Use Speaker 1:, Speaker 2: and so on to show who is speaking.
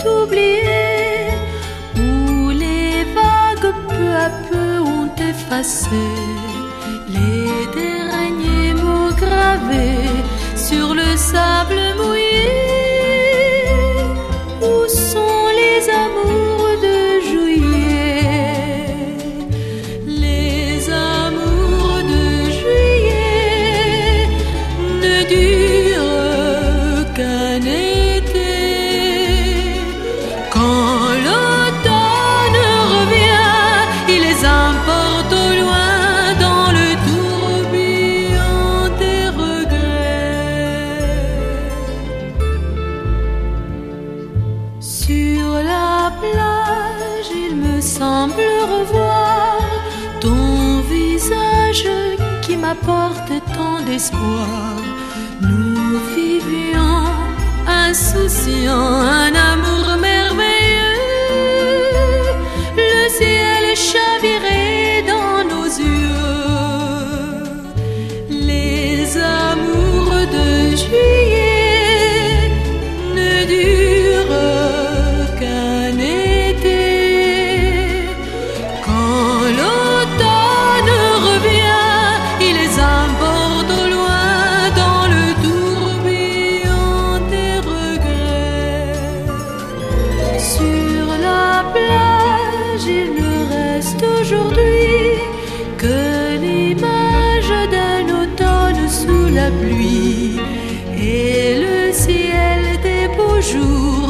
Speaker 1: oublié, où les vagues peu à peu ont effacé les derniers mots gravés sur le sable mouillé. Où sont les amours de juillet? Les amours de juillet ne durent qu'un été. Quand l'automne revient, il les emporte au loin dans le tourbillon des regrets. Sur la plage, il me semble revoir ton visage qui m'apporte tant d'espoir. Nous vivions insouciants, un amour merveilleux. Le ciel chavirait dans nos yeux. Les amours de juillet ne durent qu'un été. Quand l'automne revient, il les emporte au loin dans le tourbillon des regrets. Sur la plage, il ne reste aujourd'hui que l'image d'un automne sous la pluie et le ciel des beaux jours